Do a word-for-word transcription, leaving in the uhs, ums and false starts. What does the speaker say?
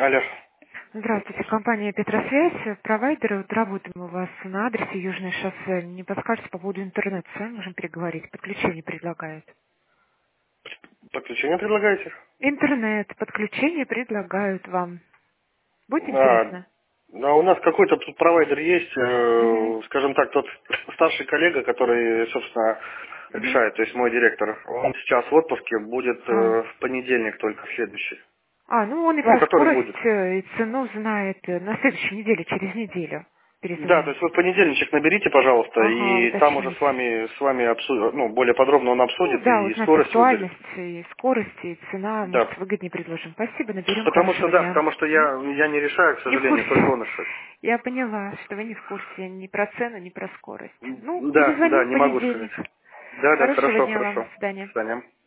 Алло. Здравствуйте, компания Петросвязь, провайдеры. Вот работаем у вас на адресе Южное шоссе. Не подскажете по поводу интернета? С вами можем переговорить. Подключение предлагают. Подключение предлагаете? Интернет, подключение предлагают вам. Будет А, интересно? да, у нас какой-то тут провайдер есть, Угу. э, скажем так, тот старший коллега, который, собственно, Угу. решает, то есть мой директор. Он сейчас в отпуске, будет э, А. в понедельник только, в следующий. а, ну он и Ну, про который скорость, будет. э, и цену знает э, на следующей неделе, через неделю. Да, то есть Перезвоните. вы в понедельничек наберите, пожалуйста, Ага, и там уже с уточните. вами, с вами обсудим, ну, более подробно он Ну обсудит да, и узнать скорость выберет. актуальность, и скорость, и цена, может, Да. выгоднее предложим. Спасибо, наберем. Потому что, Хорошего да, дня. потому что Мгм. я, я не решаю, к Не в сожалению, только курсе. он решает. Я поняла, что вы не в курсе ни про цену, ни про скорость. Ну, Да, да, перезвоним в не могу сказать. понедельник. Да, да, Хорошего хорошо, дня вам. хорошо. До свидания. До свидания.